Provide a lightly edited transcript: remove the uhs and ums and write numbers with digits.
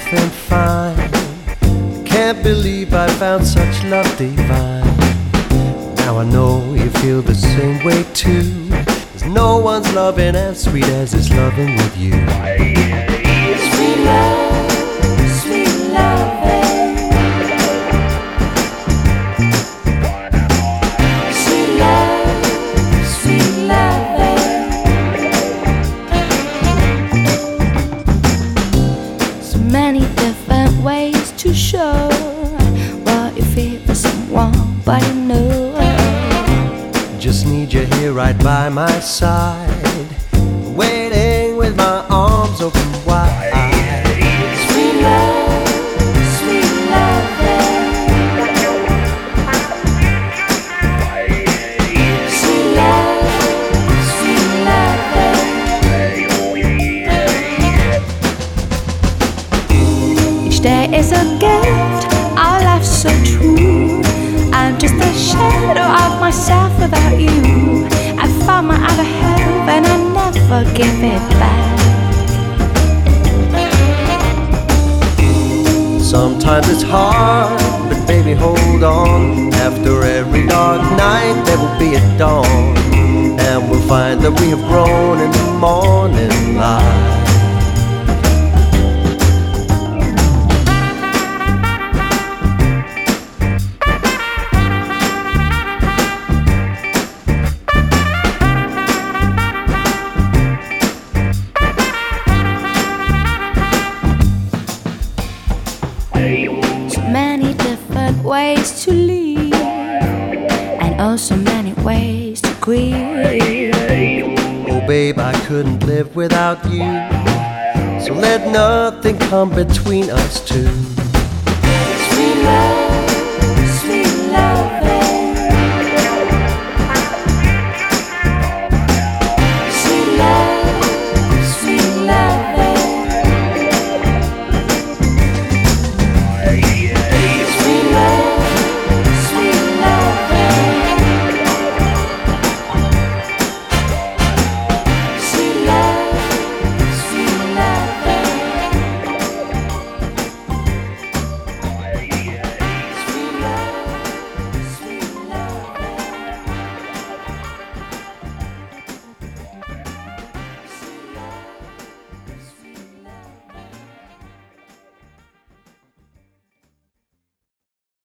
and fine. Can't believe I found such love divine. Now I know you feel the same way too. There's no one's loving as sweet as it's loving with you. Sweet love, sweet loving. Sweet love, sweet loving. So many different ways to show what you feel for someone, but you know. Just need you here right by my side, waiting with my arms open wide. Sweet love, sweet loving. Sweet love, sweet loving. Each day is a gift, our life's so true. I'm just a shadow of myself without you. I found my other half and I never give it back. Sometimes it's hard, but baby hold on. After every dark night there will be a dawn, and we'll find that we have grown in the morning light. So many different ways to live, and also many ways to grieve. Oh babe, I couldn't live without you, so let nothing come between us two. Sweet love,